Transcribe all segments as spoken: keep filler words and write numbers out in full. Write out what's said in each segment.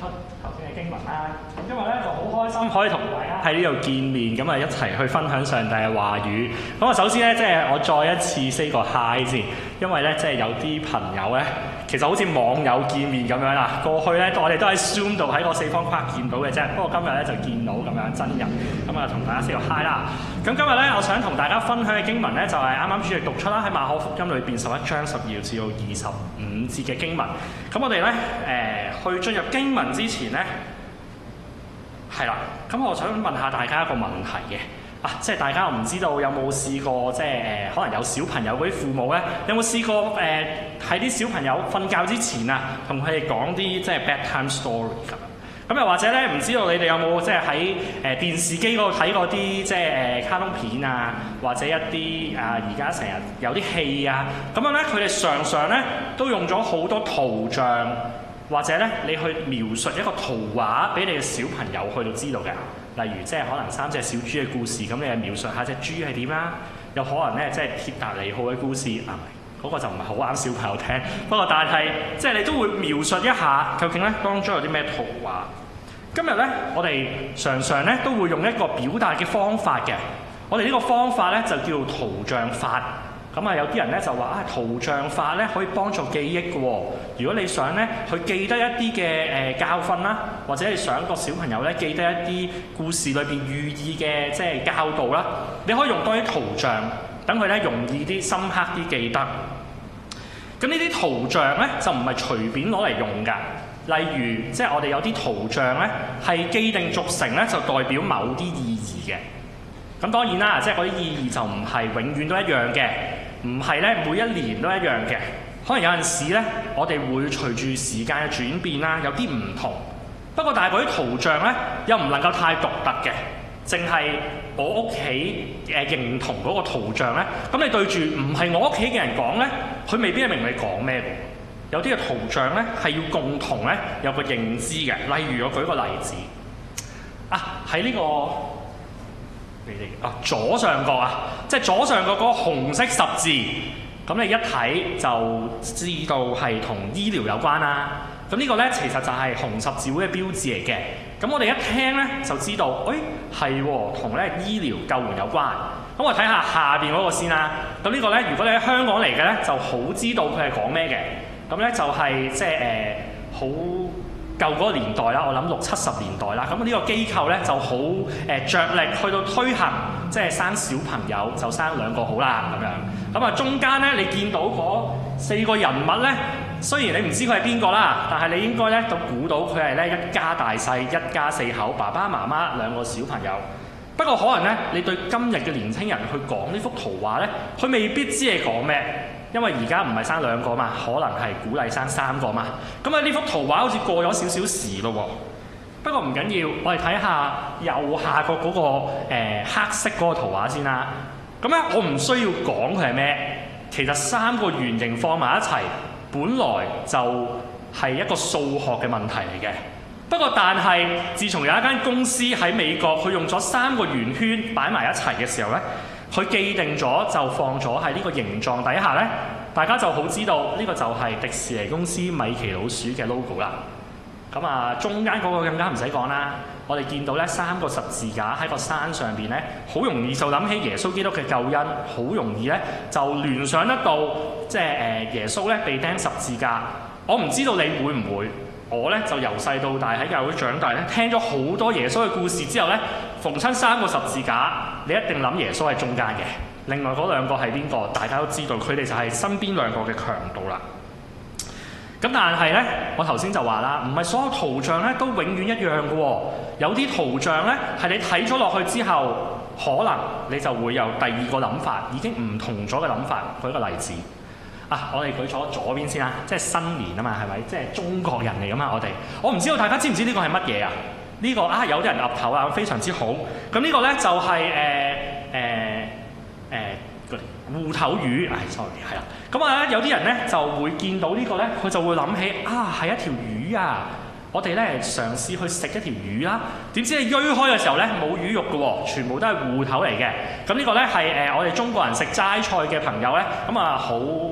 出頭先嘅經文啦。咁今日咧就好開心可以同大家喺呢度見面，咁啊一齊去分享上帝嘅話語。咁啊首先咧，即係我再一次 say 個 hi 先，因為咧即係有啲朋友咧，其實好似網友見面咁樣啦。過去咧我哋都喺 Zoom 度喺個四方框見到嘅啫，不過今日咧就見到咁樣真人，咁啊同大家 say 個 hi 啦。咁今日咧我想同大家分享嘅經文咧就係啱啱主席讀出啦，喺馬可福音裏邊十一章十二至到二十五節嘅經文。咁我哋咧誒去進入經文之前咧，係啦，咁我想問下大家一個問題嘅，啊，即係大家唔知道有冇試過，即係誒、呃、可能有小朋友嗰啲父母咧，有冇試過誒喺啲小朋友瞓覺之前啊，同佢哋講啲即係 bedtime story 咁。咁又或者咧，唔知道你哋有冇即係喺誒電視機嗰度睇過啲即係誒、呃、卡通片啊，或者一啲啊而家成日有啲戲啊，咁樣咧佢哋常常咧都用咗好多圖像，或者咧你去描述一個圖畫俾你嘅小朋友去到知道嘅，例如即係可能三隻小豬嘅故事，咁你係描述下隻豬係點啦，有可能咧即係鐵達尼號嘅故事啊。嗰個就唔係好啱小朋友聽，不過但係即係你都會描述一下究竟咧當中有啲咩圖畫。今日咧我哋常常咧都會用一個表達嘅方法嘅，我哋呢個方法咧就叫圖像法。咁啊有啲人咧就話啊圖像法咧可以幫助記憶嘅喎。如果你想咧去記得一啲嘅誒教訓啦，或者你想個小朋友咧記得一啲故事裏邊寓意嘅即係教導啦，你可以用多啲圖像。等佢咧容易啲、深刻啲記得。咁呢啲圖像咧就唔係隨便攞嚟用㗎。例如，即係我哋有啲圖像咧係既定俗成咧，就代表某啲意義嘅。咁當然啦，即係嗰啲意義就唔係永遠都一樣嘅，唔係咧每一年都一樣嘅。可能有陣時咧，我哋會隨住時間嘅轉變啦，有啲唔同。不過，但係嗰啲圖像咧又唔能夠太獨特嘅。淨係我屋企誒認同嗰個圖像咧，咁你對住唔係我屋企嘅人講咧，佢未必係明你講咩嘅。有啲嘅圖像咧係要共同咧有個認知嘅。例如我舉個例子啊，喺呢、這個你哋啊左上角啊，即係左上角嗰個紅色十字，咁你一睇就知道係同醫療有關啦。咁呢個咧其實就係紅十字會嘅標誌嚟嘅。咁我哋一聽咧就知道，誒係喎，同咧醫療救援有關。咁我睇下下邊嗰個先啦。咁呢個咧，如果你喺香港嚟嘅咧，就好知道佢係講咩嘅。咁咧就係即係誒好舊嗰個年代啦，我諗六七十年代啦。咁呢個機構咧就好誒著力去到推行，即係生小朋友就生兩個好啦咁樣。咁啊中間咧你見到嗰四個人物咧。雖然你唔知佢係邊個啦，但係你應該咧都估到佢係咧一家大細、一家四口，爸爸媽媽兩個小朋友。不過可能咧，你對今日嘅年輕人去講呢幅圖畫咧，佢未必知你講咩，因為而家唔係生兩個嘛，可能係鼓勵生三個嘛。咁啊呢幅圖畫好似過咗少少時咯喎。不過唔緊要，我哋睇下右下角嗰、嗰個、呃、黑色嗰個圖畫先啦。咁咧我唔需要講佢係咩，其實三個圓形放埋一齊。本來就係一個數學嘅問題嚟嘅，不過但係自從有一間公司喺美國，佢用咗三個圓圈擺埋一齊嘅時候咧，佢既定咗就放咗喺呢個形狀底下咧，大家就好知道呢個就係迪士尼公司米奇老鼠嘅 logo 啦。咁啊，中間嗰個更加唔使講啦。我哋見到咧三個十字架喺個山上邊咧，好容易就諗起耶穌基督嘅救恩，好容易咧就聯想得到，即係誒耶穌咧被釘十字架。我唔知道你會唔會，我咧就由細到大喺教會長大咧，聽咗好多耶穌嘅故事之後咧，逢親三個十字架，你一定諗耶穌喺中間嘅。另外嗰兩個係邊個？大家都知道，佢哋就係身邊兩個嘅強盜啦。咁但係咧，我頭先就話啦，唔係所有圖像咧都永遠一樣嘅喎。有啲圖像咧係你睇咗落去之後，可能你就會有第二個諗法，已經唔同咗嘅諗法。舉一個例子啊，我哋舉咗左邊先啦，即係新年啊嘛，係咪？即係中國人嚟噶嘛，我哋。我唔知道大家知唔知呢個係乜嘢啊？呢、這個啊有啲人岌頭啊，非常之好。咁呢個咧就係誒誒誒。呃呃呃芋頭魚，唉 sorry， 係啦。咁啊，有啲人咧就會見到個呢個咧，佢就會諗起啊，係一條魚啊！我哋咧嘗試去食一條魚啦。點知你鋸開嘅時候咧，冇魚肉嘅喎，全部都係芋頭嚟嘅。咁呢個咧係誒我哋中國人食齋菜嘅朋友咧，咁啊好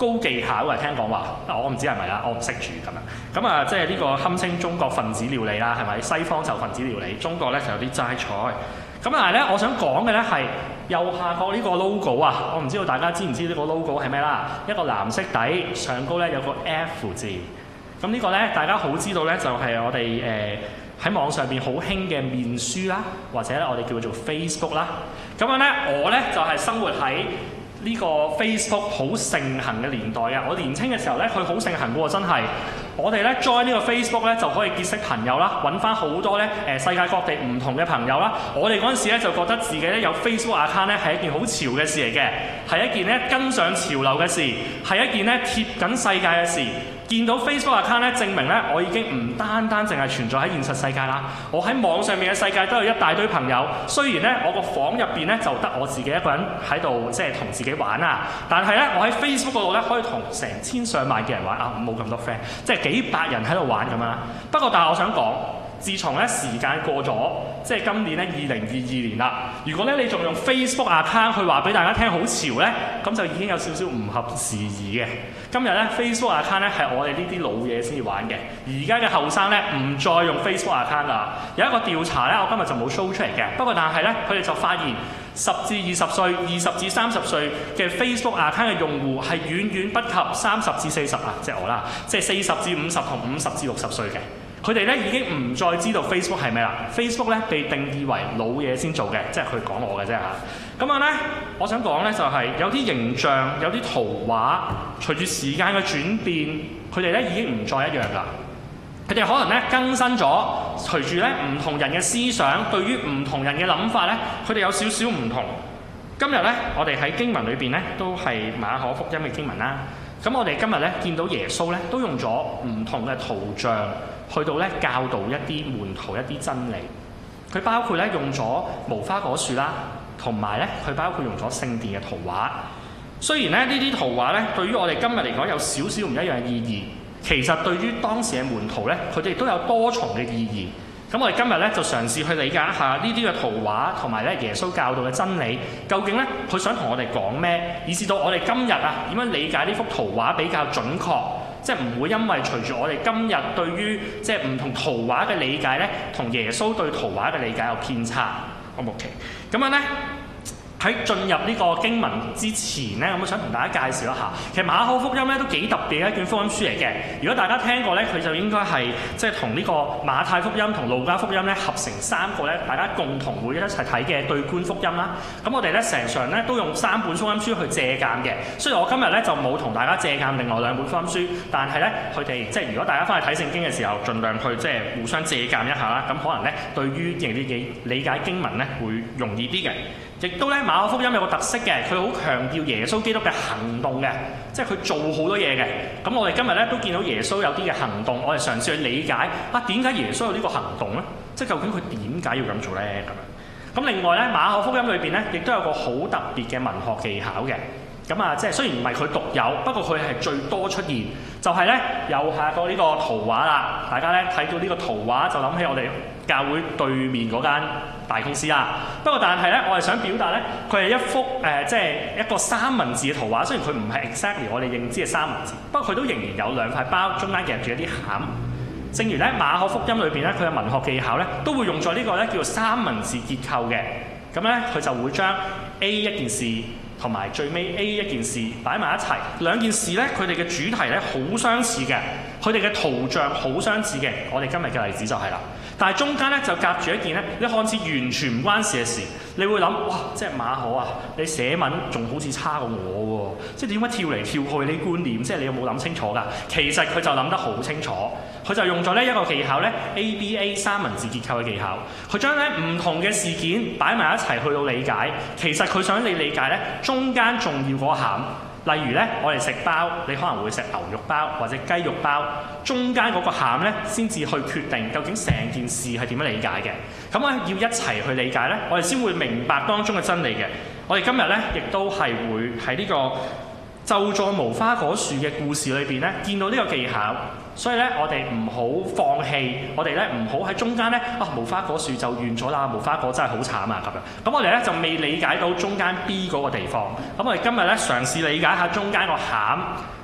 高技巧嘅，聽講話，我唔知係咪啦，我唔識煮咁樣。咁啊，即係呢個堪稱中國分子料理啦，係咪？西方就分子料理，中國咧就有啲齋菜。咁但係咧，我想講嘅咧係右下角呢個 logo 啊，我唔知道大家知唔知呢個 logo 係咩啦？一個藍色底，上高咧有個 F 字。咁呢個咧，大家好知道咧，就係我哋誒喺網上邊好興嘅面書啦，或者咧我哋叫做 Facebook 啦。咁樣咧，我咧就係生活喺呢個 Facebook 好盛行嘅年代啊！我年青嘅時候咧，佢好盛行嘅喎，真係。我哋咧 join 呢個 Facebook 咧就可以結識朋友啦，揾翻好多咧誒世界各地唔同嘅朋友啦。我哋嗰陣時咧就覺得自己咧有 Facebook account 咧係一件好潮嘅事嚟嘅，係一件咧跟上潮流嘅事，係一件咧貼緊世界嘅事。見到 Facebook account 咧，證明咧我已經唔單單淨係存在喺現實世界啦，我喺網上面嘅世界都有一大堆朋友。雖然咧我個房入邊咧就得我自己一個人喺度，即係同自己玩啊，但係咧我喺 Facebook 嗰度咧可以同成千上萬嘅人玩啊，冇咁多 friend， 即係幾百人喺度玩咁樣。不過但係我想講，自從咧時間過咗，即係今年咧二零二二年啦。如果咧你仲用 Facebook account 去話俾大家聽好潮咧，咁就已經有少少唔合時宜嘅。今日咧 Facebook account 咧係我哋呢啲老嘢先至玩嘅，而家嘅後生咧唔再用 Facebook account 啦。有一個調查咧，我今日就冇 show 出嚟嘅，不過但係咧佢哋就發現十至二十歲、二十至三十歲嘅 Facebook account 嘅用戶係遠遠不及三十至四十啊，即係我啦，即係四十至五十同五十至六十歲嘅。佢哋咧已經唔再知道 Facebook 係咩啦。Facebook 咧被定義為老嘢先做嘅，即係佢講我嘅啫嚇。咁樣咧，我想講咧就係有啲形象、有啲圖畫，隨住時間嘅轉變，佢哋咧已經唔再一樣啦。佢哋可能咧更新咗，隨住咧唔同人嘅思想，對於唔同人嘅諗法咧，佢哋有少少唔同。今日咧，我哋喺經文裏邊咧都係馬可福音嘅經文啦。咁我哋今日咧見到耶穌咧都用咗唔同嘅圖像去到咧教導一啲門徒一啲真理。佢包括咧用咗無花果樹啦，同埋咧佢包括用咗聖殿嘅圖畫。雖然咧呢啲圖畫咧對於我哋今日嚟講有少少唔一樣嘅意義，其實對於當時嘅門徒咧，佢哋都有多重嘅意義。咁我哋今日咧就嘗試去理解一下呢啲嘅圖畫同埋咧耶穌教導嘅真理，究竟咧佢想同我哋講咩，以至到我哋今日啊點樣理解呢幅圖畫比較準確，即係唔會因為隨住我哋今日對於即係唔同圖畫嘅理解咧，同耶穌對圖畫嘅理解有偏差。O 唔 OK？咁樣咧。喺進入呢個經文之前咧，咁我想同大家介紹一下，其實馬可福音咧都幾特別嘅一卷福音書嚟嘅。如果大家聽過咧，佢就應該係即係同呢個馬太福音同路加福音咧合成三個咧，大家共同會一齊睇嘅對觀福音啦。咁我哋咧成常咧都用三本福音書去借鑑嘅。雖然我今日咧就冇同大家借鑑另外兩本福音書，但係咧佢哋即係如果大家翻去睇聖經嘅時候，盡量去即係互相借鑑一下啦。咁可能咧對於認理理解經文咧會容易啲嘅。亦都咧馬可福音有個特色嘅，佢好強調耶穌基督嘅行動嘅，即係佢做好多嘢嘅。咁我哋今日咧都見到耶穌有啲嘅行動，我哋嘗試去理解啊點解耶穌有呢個行動咧？即係究竟佢點解要咁做咧？咁樣咁另外咧馬可福音裏邊咧亦都有個好特別嘅文學技巧嘅。咁啊，即係雖然唔係佢獨有，不過佢係最多出現，就係咧右下角呢個圖畫啦。大家咧睇到呢個圖畫就諗起我哋教會對面嗰間大公司啦。不過但係咧，我係想表達咧，佢係一幅誒、呃，即係一個三文治嘅圖畫。雖然佢唔係 exactly 我哋認知嘅三文治，不過佢都仍然有兩塊包，中間夾住一啲餡。正如咧馬可福音裏邊咧，佢嘅文學技巧咧，都會用咗呢個咧叫做三文治結構嘅。咁咧佢就會將 A 一件事同埋最尾 A 一件事擺埋一齊，兩件事咧佢哋嘅主題咧好相似嘅，佢哋嘅圖像好相似嘅。我哋今日嘅例子就係啦。但係中間咧就夾住一件咧，你看似完全唔關事嘅事，你會諗哇，即係馬可啊，你寫文仲好似差過我喎，即係點解跳嚟跳去呢觀念，即係你有冇諗清楚㗎？其實佢就諗得好清楚，佢就用咗呢一個技巧咧 A B A 三文治結構嘅技巧，佢將咧唔同嘅事件擺埋一齊去到理解，其實佢想你理解咧中間重要嗰餡。例如咧，我哋食包，你可能會食牛肉包或者雞肉包，中間嗰個餡咧，先至去決定究竟成件事係點樣理解嘅。咁我要一齊去理解咧，我哋先會明白當中嘅真理嘅。我哋今日咧，亦都係會喺呢個就在無花果樹嘅故事裏邊咧，見到呢個技巧。所以咧，我哋唔好放棄，我哋咧唔好喺中間咧啊，無花果樹就完咗啦，無花果真係好慘啊咁樣。咁我哋咧就未理解到中間 B 嗰個地方。咁我哋今日咧嘗試理解下中間個餡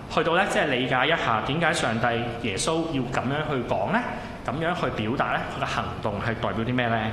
去到咧即係理解一下點解上帝耶穌要咁樣去講咧，咁樣去表達咧，佢嘅行動係代表啲咩咧？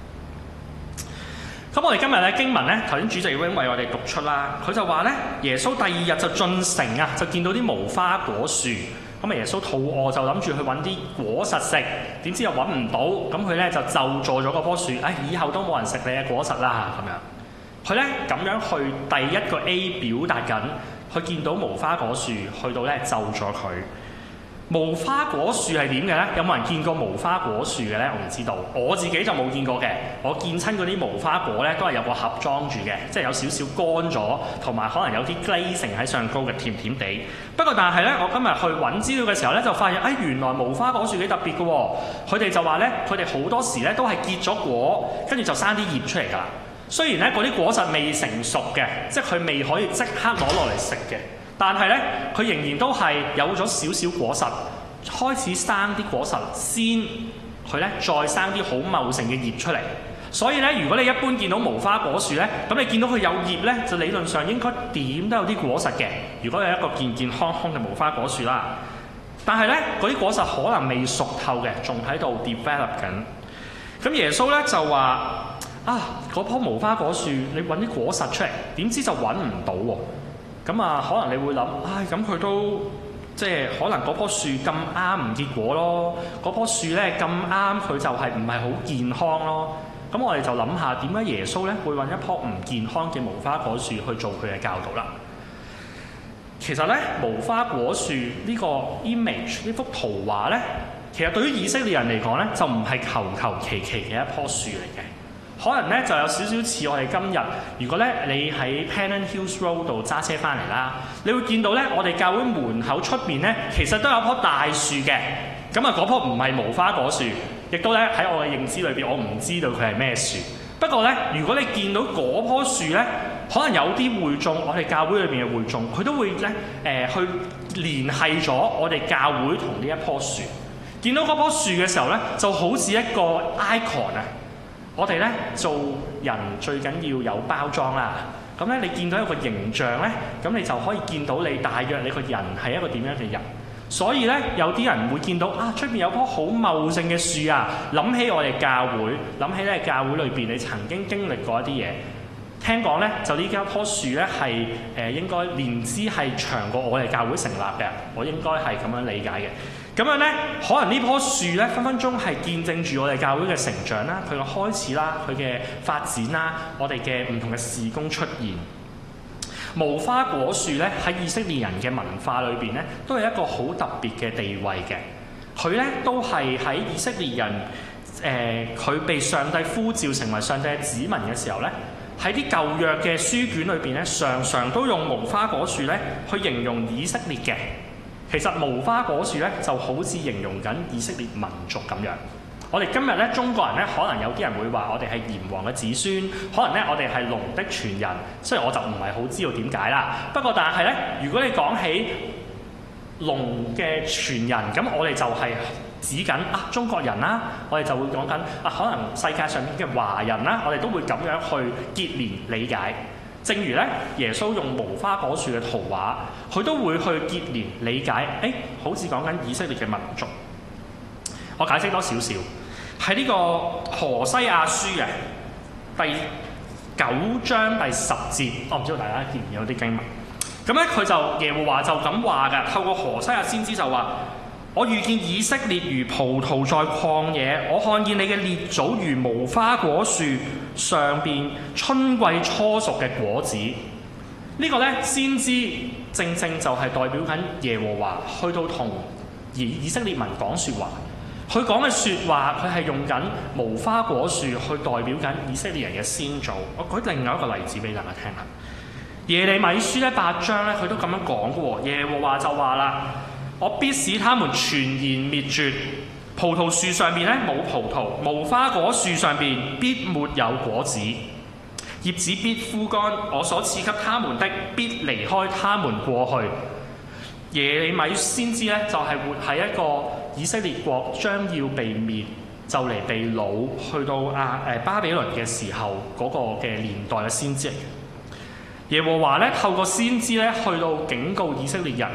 咁我哋今日咧經文咧，頭先主席已經為我哋讀出啦。佢就話咧，耶穌第二日就進城啊，就見到啲無花果樹。咁啊，耶穌肚餓就諗住去揾啲果實食，點知又揾唔到，咁佢咧就咒詛咗嗰棵樹，唉，以後都冇人食你嘅果實啦咁樣。佢咧咁樣去第一個 A 表達緊，佢見到無花果樹，去到咧咒咗佢。無花果樹係點嘅咧？有冇人見過無花果樹嘅咧？我唔知道，我自己就冇見過嘅。我見親嗰啲無花果咧，都係有個盒裝住嘅，即係有少少乾咗，同埋可能有啲 glazing 喺上高嘅，甜甜地。不過但係咧，我今日去揾資料嘅時候咧，就發現，哎，原來無花果樹幾特別嘅喎。佢哋就話咧，佢哋好多時咧都係結咗果，跟住就生啲葉出嚟㗎啦。雖然咧嗰啲果實未成熟嘅，即係佢未可以即刻攞落嚟食嘅。但係咧，佢仍然都係有咗少少果實，開始生啲果實先，佢咧再生啲好茂盛嘅葉出嚟。所以咧，如果你一般見到無花果樹咧，咁你見到佢有葉咧，就理論上應該點都有啲果實嘅。如果有一個健健康康嘅無花果樹啦，但係咧嗰啲果實可能未熟透嘅，仲喺度 develop 緊。咁耶穌咧就話：啊，嗰棵無花果樹，你揾啲果實出嚟，點知就揾唔到喎。咁啊，可能你會諗，唉，咁佢都即係可能嗰棵樹咁啱唔結果咯，嗰棵樹咧咁啱佢就係唔係好健康咯。咁我哋就諗下點解耶穌咧會揾一棵唔健康嘅無花果樹去做佢嘅教導啦。其實咧，無花果樹呢個 image 呢幅圖畫咧，其實對於以色列人嚟講咧，就唔係求求其其嘅一棵樹嚟嘅。可能咧就有少少似我哋今日，如果咧你喺 Pennant Hills Road 度揸車翻嚟啦，你會見到咧我哋教會門口出邊咧，其實都有棵大樹嘅。咁啊，嗰棵唔係無花果樹，亦都咧喺我嘅認知裏邊，我唔知道佢係咩樹。不過咧，如果你見到嗰棵樹咧，可能有啲會眾，我哋教會裏邊嘅會眾，佢都會咧誒、呃、去聯繫咗我哋教會同呢一棵樹。見到嗰棵樹嘅時候咧，就好似一個 icon 啊！我哋咧做人最緊要有包裝啦，咁咧你見到一個形象咧，咁你就可以見到你大約你個人係一個點樣嘅人。所以咧有啲人會見到啊，出邊有棵好茂盛嘅樹啊，諗起我哋教會，諗起咧教會裏邊你曾經經歷過一啲嘢。聽講咧就呢家棵樹咧係誒應該年資係長過我哋教會成立嘅，我應該係咁樣理解嘅。咁樣咧，可能呢棵樹咧分分鐘係見證住我哋教會嘅成長啦，佢嘅開始啦，佢嘅發展啦，我哋嘅唔同嘅事工出現。無花果樹咧喺以色列人嘅文化裏邊咧，都係一個好特別嘅地位嘅。佢咧都係喺以色列人誒，佢、呃、被上帝呼召成為上帝嘅子民嘅時候咧，喺啲舊約嘅書卷裏邊咧，常常都用無花果樹咧去形容以色列嘅。其實無花果樹咧就好似形容緊以色列民族咁樣。我哋今日咧中國人咧，可能有啲人會話我哋係炎黃嘅子孫，可能咧我哋係龍的傳人。雖然我就唔係好知道點解啦。不過但係咧，如果你講起龍嘅傳人，咁我哋就係指緊啊中國人啦。我哋就會講緊啊，可能世界上面嘅華人啦，我哋都會咁樣去結連理解。正如咧，耶穌用無花果樹嘅圖畫，佢都會去結連理解。誒，好似講緊以色列嘅民族。我解釋多少少，喺呢個何西阿書嘅第九章第十節，我唔知道大家見唔見有啲經文。咁咧，佢就耶和華就咁話㗎，透過何西阿先知就話：我遇見以色列如葡萄在曠野，我看見你嘅列祖如無花果樹上邊春季初熟嘅果子。呢、這個咧先知正正就係代表緊耶和華去到同以以色列民講説話。佢講嘅説話，佢係用緊無花果樹去代表緊以色列人嘅先祖。我舉另外一個例子俾大家聽下。耶利米書咧八章咧，佢都咁樣講嘅喎。耶和華就話啦：我必使他們全然滅絕。葡萄樹上邊咧冇葡萄，無花果樹上邊必沒有果子，葉子必枯乾。我所賜給他們的必離開他們過去。耶利米先知咧就係、是、活喺一個以色列國將要被滅，就嚟被擄去到亞誒巴比倫嘅時候嗰、那個嘅年代嘅先知嚟嘅。耶和華咧透過先知咧去到警告以色列人，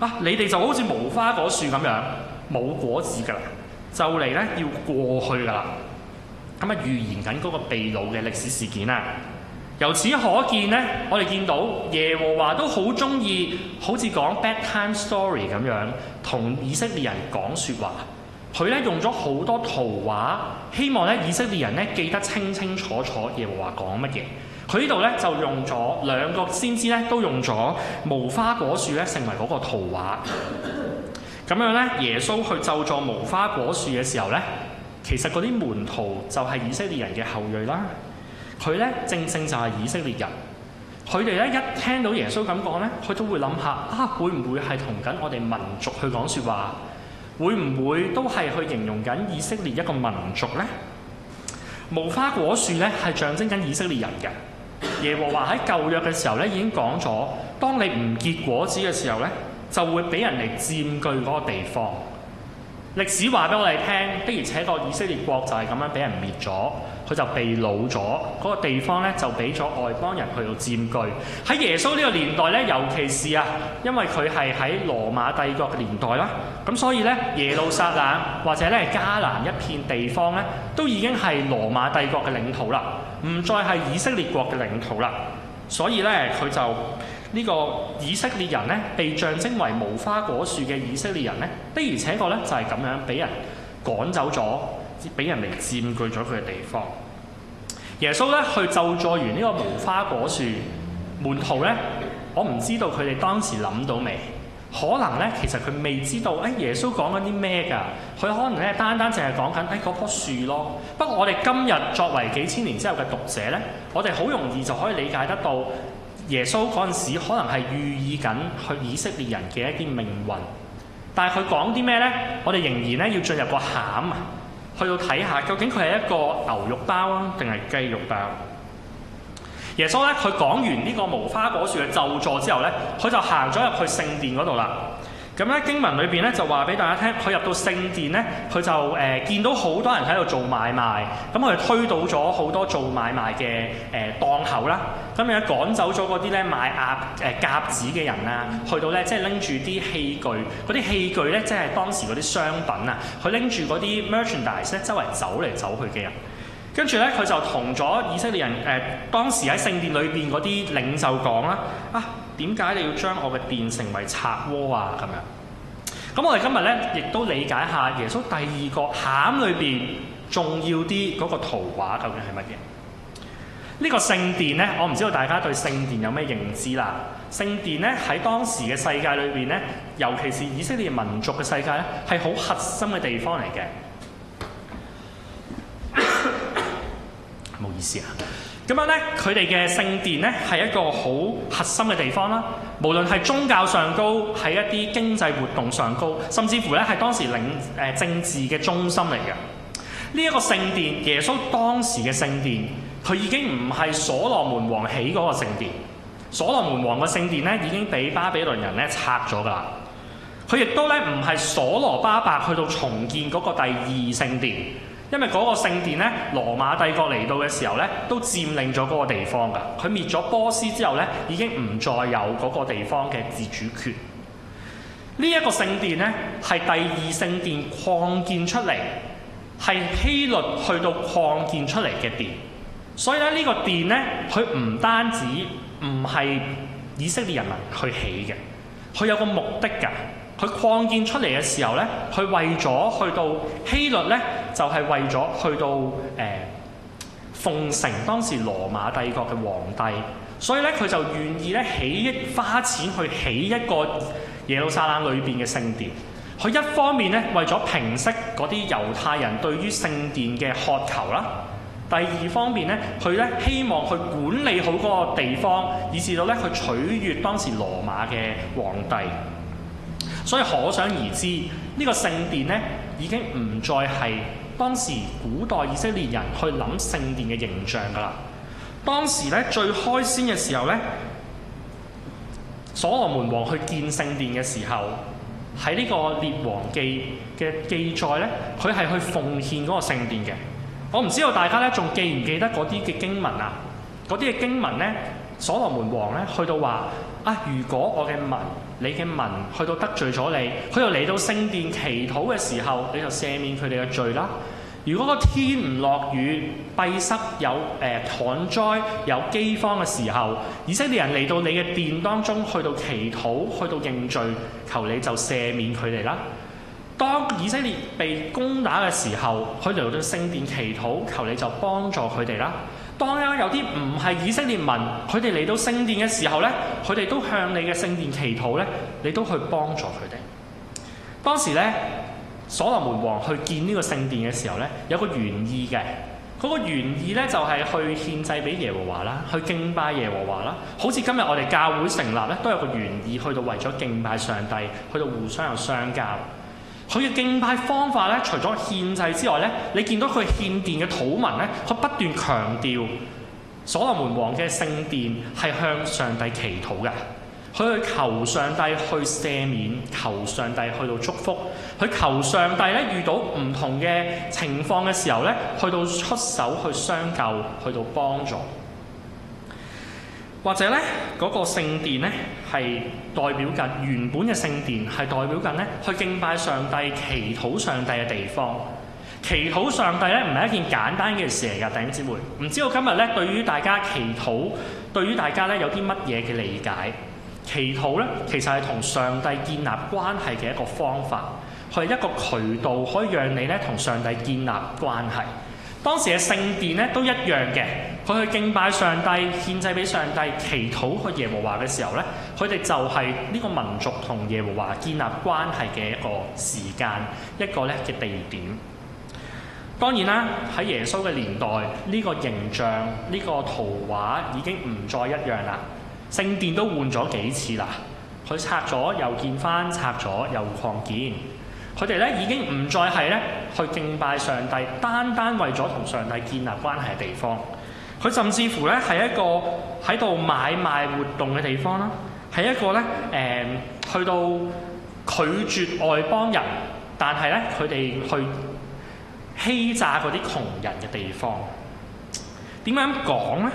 啊，你哋就好似無花果樹咁樣冇果子㗎啦，就嚟咧要過去㗎啦。咁啊預言緊嗰個被擄嘅歷史事件啦。由此可見咧，我哋見到耶和華都好中意，好似講 bedtime story 咁樣，同以色列人講説話。佢咧用咗好多圖畫，希望咧以色列人咧記得清清楚楚耶和華講乜嘢。佢呢度咧就用咗兩個先知咧，都用咗無花果樹咧成為嗰個圖畫。咁樣咧，耶穌去咒詛無花果樹嘅時候咧，其實嗰啲門徒就係以色列人嘅後裔啦。佢咧正正就係以色列人。佢哋咧一聽到耶穌咁講咧，佢都會諗下啊，會唔會係同緊我哋民族去講説話？會唔會都係去形容緊以色列一個民族呢？無花果樹咧係象徵緊以色列人嘅。耶和華喺舊約嘅時候咧已經講咗，當你唔結果子嘅時候咧，就會俾人哋佔據嗰個地方。歷史話俾我哋聽，的而且確以色列國就係咁樣俾人滅咗，佢就被擄咗，嗰、那個地方咧就俾咗外邦人去到佔據。喺耶穌呢個年代咧，尤其是啊，因為佢係喺羅馬帝國嘅年代啦，咁所以咧耶路撒冷或者咧迦南一片地方咧，都已經係羅馬帝國嘅領土啦，唔再係以色列國嘅領土啦。所以咧佢就呢、這個以色列人咧，被象徵為無花果樹嘅以色列人咧，的而且確咧就係咁樣俾人趕走咗，俾人嚟佔據咗佢嘅地方。耶穌咧去咒詛完呢個無花果樹，門徒咧，我唔知道佢哋當時諗到未？可能咧其實佢未知道，誒、哎、耶穌講緊啲咩㗎？佢可能咧單單淨係講緊誒嗰棵樹咯。不過我哋今日作為幾千年之後嘅讀者咧，我哋好容易就可以理解得到。耶穌嗰陣時可能係寓意緊去以色列人嘅一啲命運，但係佢講啲咩呢？我哋仍然咧要進入個餡啊，去到睇下究竟佢係一個牛肉包啊，定係雞肉包？耶穌咧，佢講完呢個無花果樹嘅咒詛之後咧，佢就行咗入去聖殿嗰度啦。咁咧經文裏邊咧就話俾大家聽，佢入到聖殿咧，佢就誒、呃、見到好多人喺度做買賣，咁佢推倒咗好多做買賣嘅誒、呃、檔口啦，咁樣趕走咗嗰啲咧買鴨誒鴿子嘅人啊，去到咧即係拎住啲器具，嗰啲器具咧即係當時嗰啲商品啊，佢拎住嗰啲 merchandise 咧周圍走嚟走去嘅人，跟住咧佢就同咗以色列人誒、呃、當時喺聖殿裏邊嗰啲領袖講啦，啊點解你要將我嘅殿成為賊窩啊？咁樣，咁我哋今日咧亦都理解下耶穌第二個餡裏邊重要啲嗰個圖畫究竟係乜嘢？呢、這個聖殿咧，我唔知道大家對聖殿有咩認知啦。聖殿咧喺當時嘅世界裏邊咧，尤其是以色列民族嘅世界咧，係好核心嘅地方嚟嘅。唔好意思啊。咁樣咧，佢哋嘅聖殿咧係一個好核心嘅地方啦。無論係宗教上高，喺一啲經濟活動上高，甚至乎咧係當時領誒、呃、政治嘅中心嚟嘅。呢、這、一個聖殿，耶穌當時嘅聖殿，佢已經唔係所羅門王起嗰個聖殿。所羅門王嘅聖殿咧已經俾巴比倫人咧拆咗㗎啦。佢亦都咧唔係所羅巴伯去到重建嗰個第二聖殿。因為嗰個聖殿咧，羅馬帝國嚟到嘅時候咧，都佔領咗嗰個地方㗎。佢滅咗波斯之後咧，已經唔再有嗰個地方嘅自主權。呢、這、一個聖殿咧，係第二聖殿擴建出嚟，係希律去到擴建出嚟嘅殿。所以咧，呢個殿咧，佢唔單止唔係以色列人民去起嘅，佢有個目的㗎。佢擴建出嚟嘅時候咧，佢為咗去到希律咧，就係、是、為咗去到誒、呃、奉承當時羅馬帝國嘅皇帝，所以咧佢就願意咧起一花錢去起一個耶路撒冷裏邊嘅聖殿。佢一方面咧為咗平息嗰啲猶太人對於聖殿嘅渴求啦，第二方面咧佢咧希望去管理好嗰個地方，以至到咧去取悅當時羅馬嘅皇帝。所以可想而知，呢、這個聖殿咧已經唔再係當時古代以色列人去諗聖殿嘅形象㗎啦。當時咧最開先嘅時候咧，所羅門王去建聖殿嘅時候，喺呢個列王記嘅記載咧，佢係去奉獻嗰個聖殿嘅。我唔知道大家咧仲記唔記得嗰啲嘅經文啊？嗰啲嘅經文咧， 所羅門王咧去到話啊，如果我嘅民，你嘅民去到得罪咗你，佢又嚟到聖殿祈禱嘅時候，你就赦免佢哋嘅罪啦。如果個天唔落雨，閉塞有誒、呃、旱災有饑荒嘅時候，以色列人嚟到你嘅殿當中去到祈禱，去到認罪，求你就赦免佢哋啦。當以色列被攻打嘅時候，佢嚟到聖殿祈禱，求你就幫助佢哋啦。當有啲唔係以色列民，佢哋嚟到聖殿嘅時候咧，佢哋都向你嘅聖殿祈禱咧，你都去幫助佢哋。當時咧，所羅門王去建呢個聖殿嘅時候咧，有個原意嘅。嗰、那個原意咧就係、是、去獻祭俾耶和華啦，去敬拜耶和華啦。好似今日我哋教會成立咧，都有個原意，去到為咗敬拜上帝，去到互相有相交。佢嘅敬拜方法咧，除咗獻祭之外咧，你見到佢獻殿嘅禱文咧，佢不斷強調所羅門王嘅聖殿係向上帝祈禱嘅，佢去求上帝去赦免，求上帝去到祝福，佢求上帝咧遇到唔同嘅情況嘅時候咧，去到出手去相救，去到幫助。或者咧，嗰、那個聖殿咧係代表緊原本嘅聖殿係代表緊咧去敬拜上帝、祈禱上帝嘅地方。祈禱上帝咧唔係一件簡單嘅事嚟㗎，弟兄姊妹。唔知道今日咧對於大家祈禱，對於大家咧有啲乜嘢嘅理解？祈禱咧其實係同上帝建立關係嘅一個方法，佢係一個渠道，可以讓你咧同上帝建立關係。當時嘅聖殿咧都一樣嘅，佢去敬拜上帝、獻祭俾上帝、祈禱去耶和華嘅時候咧，佢哋就係呢個民族同耶和華建立關係嘅一個時間，一個咧嘅地點。當然啦，喺耶穌嘅年代，呢個形象、呢個圖畫已經唔再一樣啦。聖殿都換咗幾次啦，佢拆咗又建翻，拆咗又擴建。佢哋咧已經唔再係咧去敬拜上帝，單單為咗同上帝建立關係嘅地方。佢甚至乎咧係一個喺度買賣活動嘅地方啦，係一個咧誒、呃、去到拒絕外邦人，但係咧佢哋去欺詐嗰啲窮人嘅地方。點樣講咧？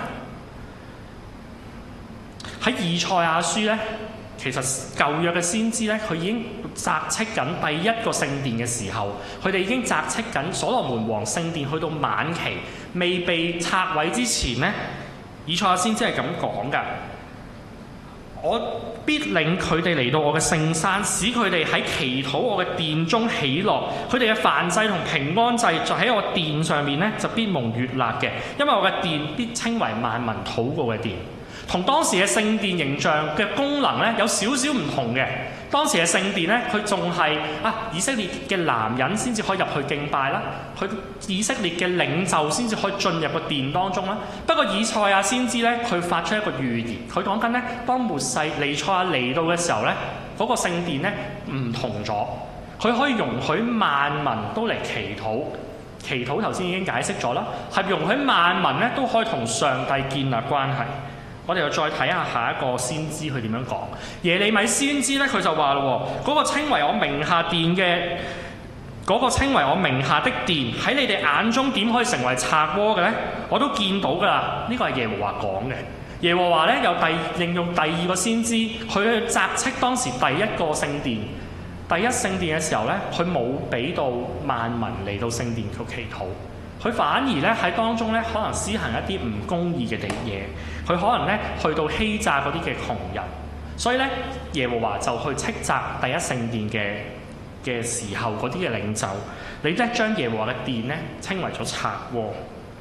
喺以賽亞書咧，其實舊約嘅先知咧，佢已經責斥緊第一個聖殿嘅時候，佢哋已經責斥緊所羅門王聖殿去到晚期未被拆毀之前咧，以賽亞先知係咁講㗎：我必領佢哋嚟到我嘅聖山，使佢哋喺祈禱我嘅殿中喜樂。佢哋嘅燔祭同平安祭就喺我殿上面咧，就必蒙悅納嘅，因為我嘅殿必稱為萬民禱告嘅殿。同當時嘅聖殿形象嘅功能咧有少少唔同嘅。當時嘅聖殿咧，佢仲係啊以色列嘅男人先至可以入去敬拜啦，佢以色列嘅領袖先至可以進入個殿當中啦。不過以賽亞先知咧，佢發出一個預言，佢講緊咧，當末世彌賽亞嚟到嘅時候咧，嗰、那個聖殿咧唔同咗，佢可以容許萬民都嚟祈禱。祈禱頭先已經解釋咗啦，係容許萬民咧都可以同上帝建立關係。我哋又再睇下下一個先知佢點樣講。耶利米先知咧，佢就話咯，嗰、那個稱為我名下殿嘅，嗰、那個稱為我名下的殿，喺你哋眼中點可以成為賊窩嘅咧？我都見到㗎啦，呢、這個係耶和華講嘅。耶和華咧又第應用第二個先知，佢去責斥當時第一個聖殿，第一聖殿嘅時候咧，佢冇俾到萬民嚟到聖殿去祈禱。佢反而咧喺當中咧，可能施行一啲唔公義嘅地嘢，佢可能咧去到欺詐嗰啲嘅窮人，所以咧耶和華就去斥責第一聖殿嘅嘅時候嗰啲嘅領袖，你咧將耶和華嘅殿咧稱為咗賊窩。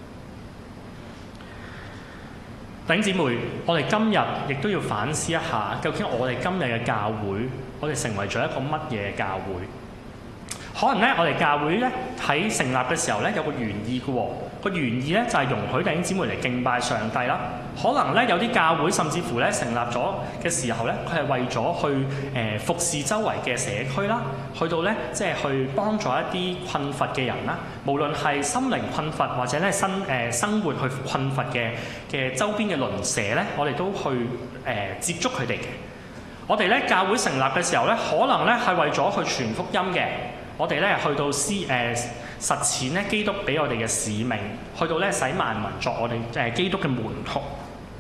弟兄姊妹，我哋今日亦都要反思一下，究竟我哋今日嘅教會，我哋成為咗一個乜嘢教會？可能咧，我哋教會咧喺成立嘅時候咧有個原意嘅喎、哦，個原意咧就係、是、容許弟兄姊妹嚟敬拜上帝啦。可能咧有啲教會甚至乎咧成立咗嘅時候咧，佢係為咗去誒、呃、服侍周圍嘅社區啦，去到咧即係去幫助一啲困乏嘅人啦。無論係心靈困乏或者咧生誒、呃、生活去困乏嘅嘅周邊嘅鄰舍咧，我哋都去誒、呃、接觸佢哋嘅。我哋咧教會成立嘅時候咧，可能咧係為咗去傳福音嘅。我哋咧去到施誒、呃、實踐咧基督俾我哋嘅使命，去到咧使萬民作我哋誒、呃、基督嘅門徒。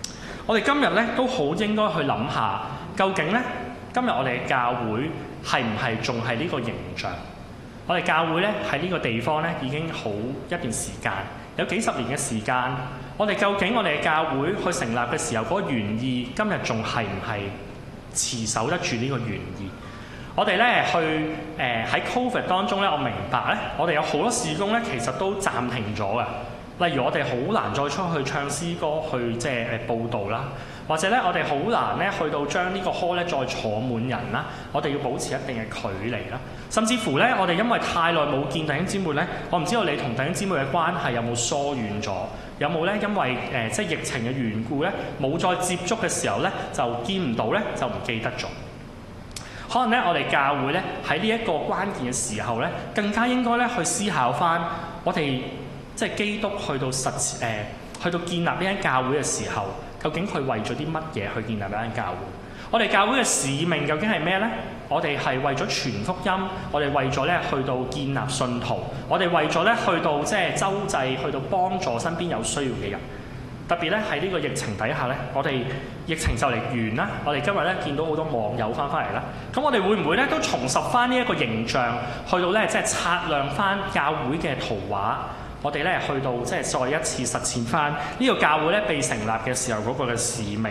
我哋今日咧都好應該去諗下，究竟咧今日我哋嘅教會係唔係仲係呢個形象？我哋教會咧喺呢個地方咧已經好一段時間，有幾十年嘅時間。我哋究竟我哋嘅教會去成立嘅時候嗰個原意，今日仲係唔係持守得住呢個原意？我哋咧去誒喺 Covid 當中咧，我明白咧，我哋有好多事工咧，其實都暫停咗嘅。例如我哋好難再出去唱詩歌，去即係誒佈道啦，或者咧我哋好難咧去到將呢個 hall 咧再坐滿人啦。我哋要保持一定嘅距離啦。甚至乎咧，我哋因為太耐冇見弟兄姊妹咧，我唔知道你同弟兄姊妹嘅關係有冇疏遠咗，有冇咧因為誒、呃、即係疫情嘅緣故咧，冇再接觸嘅時候咧，就見唔到咧，就唔記得咗。可能咧，我哋教會咧喺呢一個關鍵嘅時候咧，更加應該咧去思考返我哋即係基督去到實誒、呃、去到建立呢間教會嘅時候，究竟佢為咗啲乜嘢去建立呢間教會？我哋教會嘅使命究竟係咩咧？我哋係為咗傳福音，我哋為咗咧去到建立信徒，我哋為咗咧去到即係周濟，去到幫助身邊有需要嘅人。特別咧喺呢個疫情底下咧，我哋疫情就嚟完啦。我哋今日咧見到好多網友翻返嚟啦，咁我哋會唔會咧都重拾翻呢一個形象，去到咧即係擦亮翻教會嘅圖畫？我哋咧去到即係再一次實踐翻呢個教會咧被成立嘅時候嗰個嘅使命。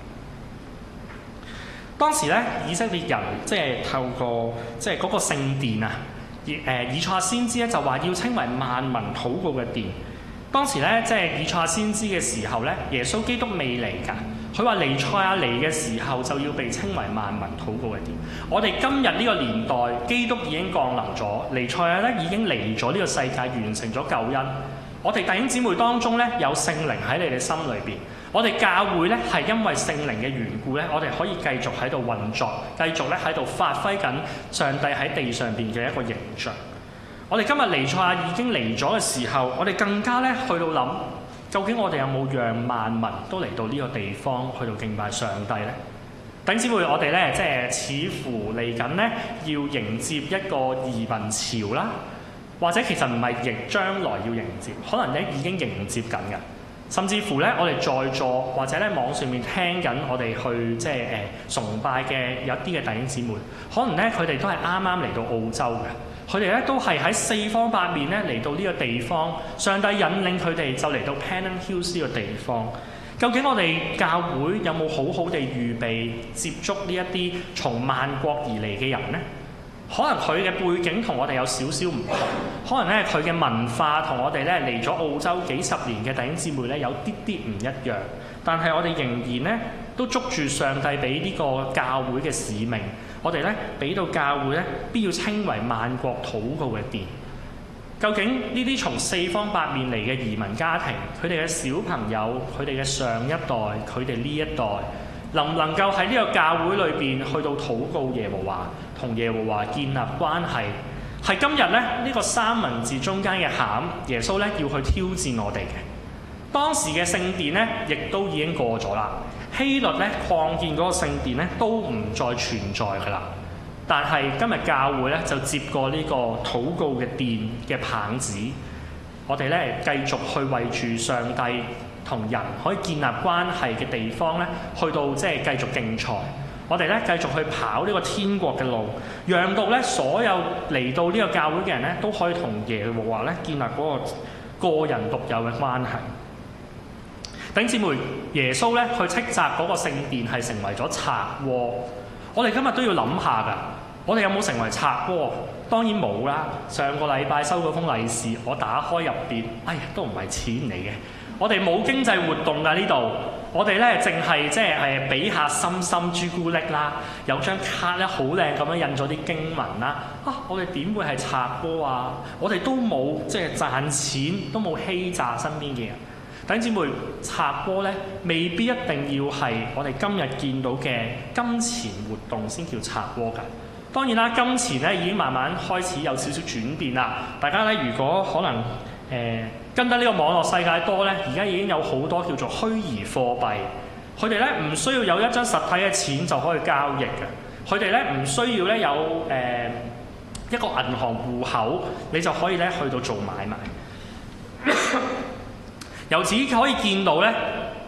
當時咧以色列人即係透過即係嗰個聖殿啊，以誒以賽亞先知咧就話要稱為萬民禱告嘅殿。當時咧，即係以賽亞先知嘅時候咧，耶穌基督未嚟㗎。佢話彌賽亞嚟嘅時候就要被稱為萬民禱告嘅殿。我哋今日呢個年代，基督已經降臨咗，彌賽亞咧已經嚟咗呢個世界，完成咗救恩。我哋弟兄姊妹當中咧有聖靈喺你哋心裏邊。我哋教會咧係因為聖靈嘅緣故咧，我哋可以繼續喺度運作，繼續咧喺度發揮緊上帝喺地上邊嘅一個形象。我哋今日彌賽亞已經嚟咗嘅時候，我哋更加咧去到諗，究竟我哋有冇讓萬民都嚟到呢個地方去到敬拜上帝咧？弟兄姊妹，我哋咧即係似乎嚟緊咧要迎接一個移民潮啦，或者其實唔係亦將來要迎接，可能咧已經迎接緊嘅。甚至乎咧，我哋在座或者咧網上面聽緊我哋去即係誒、呃、崇拜嘅有一啲嘅弟兄姊妹，可能咧佢哋都係啱啱嚟到澳洲嘅。佢哋咧都係喺四方八面咧嚟到呢個地方，上帝引領佢哋就嚟到 Pennant Hills 呢個地方。究竟我哋教會有冇好好地預備接觸呢一啲從萬國而嚟嘅人呢？可能佢嘅背景同我哋有少少唔同，可能咧佢嘅文化同我哋咧嚟咗澳洲幾十年嘅弟兄姊妹咧有啲啲唔一樣，但係我哋仍然咧都捉住上帝俾呢個教會嘅使命。我哋咧俾到教會咧，必要稱為萬國禱告嘅殿。究竟呢啲從四方八面嚟嘅移民家庭，佢哋嘅小朋友，佢哋嘅上一代，佢哋呢一代，能唔能夠喺呢個教會裏邊去到禱告耶和華，同耶和華建立關係？係今日咧呢、這個三文治中間嘅餡，耶穌咧要去挑戰我哋嘅。當時嘅聖殿咧，亦都已經過咗啦。希律咧擴建嗰個聖殿咧都唔再存在㗎啦，但係今日教會咧就接過呢個禱告嘅殿嘅棒子，我哋咧繼續去為住上帝同人可以建立關係嘅地方咧，去到即係繼續競賽。我哋咧繼續去跑呢個天國嘅路，讓到咧所有嚟到呢個教會嘅人咧都可以同耶和華咧建立嗰個個人獨有嘅關係。弟兄姊妹，耶穌咧去斥責嗰個聖殿係成為咗賊窩，我哋今日都要諗下㗎。我哋有冇成為賊窩？當然冇啦。上個禮拜收嗰封利是，我打開入邊，哎呀，都唔係錢嚟嘅。我哋冇經濟活動㗎呢度，我哋咧淨係即係誒俾下心心朱古力啦，有張卡咧好靚咁樣印咗啲經文啦。啊，我哋點會係賊窩啊？我哋都冇即係賺錢，都冇欺詐身邊嘅人。弟兄姊妹，賊窩咧未必一定要係我哋今日見到嘅金錢活動先叫賊窩㗎。當然啦，金錢咧已經慢慢開始有少少轉變啦。大家咧如果可能誒、呃、跟得呢個網絡世界多咧，而家已經有好多叫做虛擬貨幣，佢哋咧唔需要有一張實體嘅錢就可以交易嘅。佢哋咧唔需要咧有誒、呃、一個銀行戶口，你就可以咧去到做買賣。由此可以見到咧，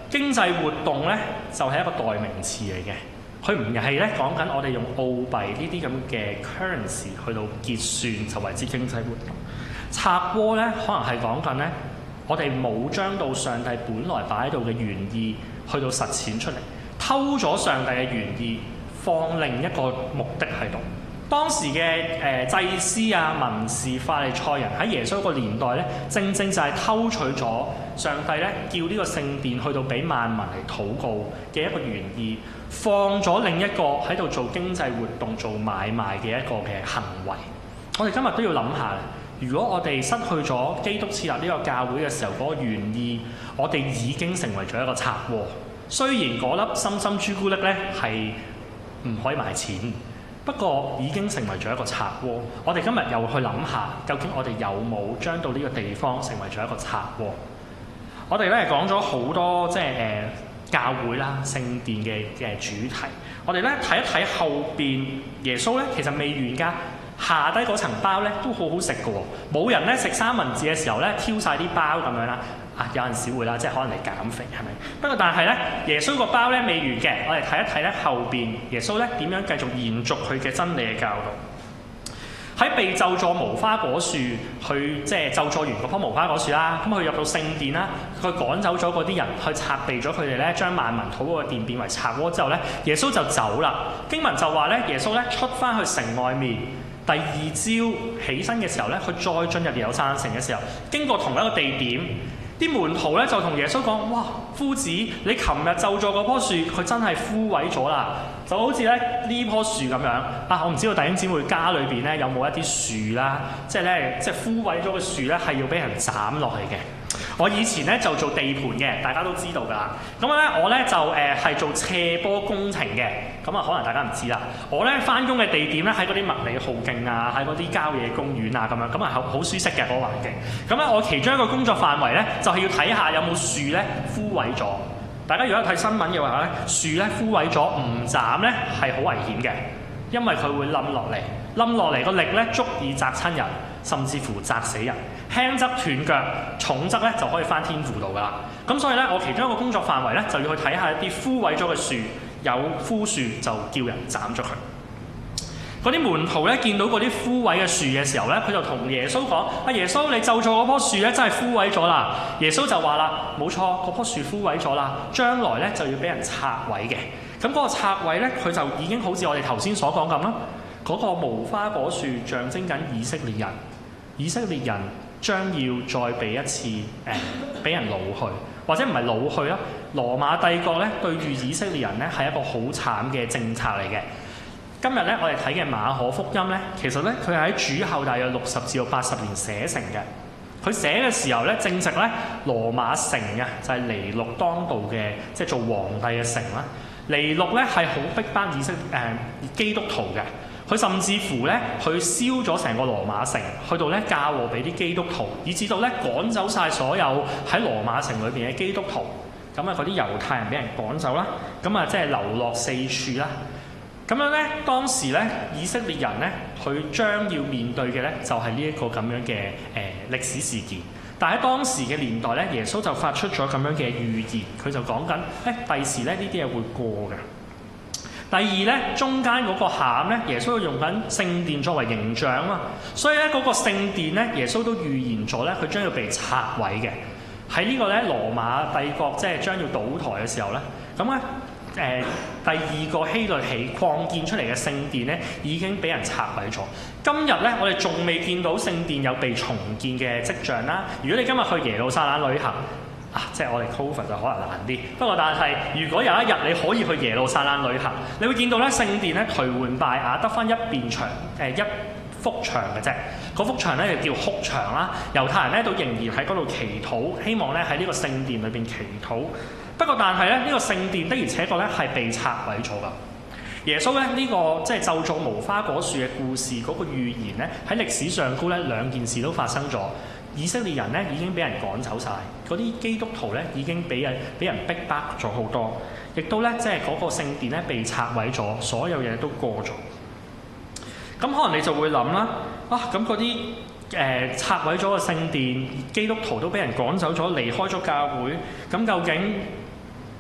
經濟活動咧就係、是、一個代名詞嚟嘅，佢唔係咧講緊我哋用澳幣呢啲咁嘅 currency 去到結算就為之經濟活動。賊窩咧可能係講緊咧，我哋冇將到上帝本來擺喺度嘅原意去到實踐出嚟，偷咗上帝嘅原意放另一個目的喺度。當時嘅誒、呃、祭司啊、文士、法利賽人喺耶穌個年代咧，正正就係偷取咗上帝咧叫呢個聖殿去到俾萬民嚟禱告嘅一個原意，放咗另一個喺度做經濟活動、做買賣嘅一個嘅行為。我哋今日都要諗下。如果我哋失去咗基督設立呢個教會嘅時候嗰個原意，我哋已經成為咗一個賊窩。雖然嗰粒深深朱古力咧係唔可以賣錢，不過已經成為咗一個賊窩。我哋今日又去諗下，究竟我哋有冇將到呢個地方成為咗一個賊窩？我哋咧講咗好多即係誒、呃、教會啦、聖殿嘅嘅主題。我哋咧睇一睇後邊耶穌咧，其實未完㗎。下低嗰層包咧都好好食嘅喎，冇人咧食三文治嘅時候咧挑晒啲包咁樣啦。啊，有陣時會啦，即係可能嚟減肥係咪？不過但係咧，耶穌個包咧未完嘅，我哋睇一睇咧後邊耶穌咧點樣繼續延續佢嘅真理嘅教導。喺被咒詛無花果樹，佢即係咒詛完嗰棵無花果樹啦，咁佢入到聖殿啦，佢趕走咗嗰啲人，去拆避咗佢哋咧，將萬民禱告嘅殿變為賊窩之後咧，耶穌就走啦。經文就話咧，耶穌咧出翻去城外面。第二朝起身嘅時候咧，佢再進入耶路撒冷城嘅時候，經過同一個地點，啲門徒咧就同耶穌講：哇，夫子，你琴日咒詛嗰棵樹，佢真係枯萎咗啦，就好似咧呢棵樹咁樣。啊，我唔知道弟兄姊妹家裏邊咧有冇一啲樹啦，即係咧即係枯萎咗嘅樹咧，係要俾人斬落嚟嘅。我以前咧就做地盤嘅，大家都知道㗎啦。咁咧我咧就誒係、呃、做斜坡工程嘅，咁啊可能大家唔知啦。我咧翻工嘅地點咧喺嗰啲麥理浩徑啊，喺嗰啲郊野公園啊咁樣，咁啊好好舒適嘅嗰、那個環境。咁咧我其中一個工作範圍咧就係、是、要睇下有冇樹咧枯萎咗。大家如果睇新聞嘅話咧，樹咧枯萎咗唔斬咧係好危險嘅，因為佢會冧落嚟，冧落嚟個力咧足以砸親人，甚至乎砸死人。輕則斷腳，重則咧就可以翻天父度噶啦。咁所以咧，我其中一個工作範圍咧，就要去睇下一啲枯萎咗嘅樹，有枯樹就叫人斬咗佢。嗰啲門徒咧見到嗰啲枯萎嘅樹嘅時候咧，佢就同耶穌講：阿耶穌，你咒詛嗰棵樹咧真係枯萎咗啦！耶穌就話啦：冇錯，嗰棵樹枯萎咗啦，將來咧就要俾人拆毀嘅。咁嗰個拆毀咧，佢就已經好似我哋頭先所講咁啦。嗰、那個無花果樹象徵緊以色列人，以色列人。將要再被一次誒俾、呃、人擄去，或者唔係擄去啦。羅馬帝國咧對住以色列人咧係一個好慘嘅政策嚟嘅。今日咧我哋睇嘅馬可福音咧，其實咧佢係喺主後大約六十至到八十年寫成嘅。佢寫嘅時候咧，正值咧羅馬城啊，就係尼祿當道嘅，即係做皇帝嘅城啦。尼祿咧係好逼迫以色誒、呃、基督徒嘅。佢甚至乎咧，佢燒咗成個羅馬城，去到咧嫁禍俾啲基督徒，以至到咧趕走晒所有喺羅馬城裏邊嘅基督徒。咁啊，嗰啲猶太人俾人趕走啦，咁啊即係流落四處啦。咁樣咧，當時咧以色列人咧，佢將要面對嘅咧就係呢一個咁樣嘅誒、呃、歷史事件。但喺當時嘅年代咧，耶穌就發出咗咁樣嘅預言，佢就講緊誒第時咧呢啲嘢會過嘅。第二咧，中間嗰個餡咧，耶穌用緊聖殿作為形象啊，所以咧嗰個聖殿咧，耶穌都預言咗咧，佢將要被拆毀嘅。喺呢個咧羅馬帝國即係將要倒台嘅時候咧，咁咧誒第二個希律起擴建出嚟嘅聖殿咧，已經俾人拆毀咗。今日咧，我哋仲未見到聖殿有被重建嘅跡象啦。如果你今日去耶路撒冷旅行，啊，即係我哋 Covid 就可能難啲，不過但係如果有一日你可以去耶路撒冷旅行，你會見到咧聖殿咧頹垣敗瓦，得翻一邊牆誒、呃、一幅牆嘅啫。嗰幅牆咧就叫哭牆啦。猶太人咧都仍然喺嗰度祈禱，希望咧喺呢個聖殿裏邊祈禱。不過但係咧呢、這個聖殿的而且確咧係被拆毀咗㗎。耶穌咧呢、這個即係咒詛無花果樹嘅故事嗰、那個預言咧喺歷史上高咧兩件事都發生咗。以色列人咧已經俾人趕走晒，嗰啲基督徒咧已經俾人俾人逼迫咗好多，亦都咧即係嗰個聖殿咧被拆毀咗，所有嘢都過咗。咁可能你就會諗啦，啊咁嗰啲誒拆毀咗嘅聖殿，基督徒都俾人趕走咗，離開咗教會，咁究竟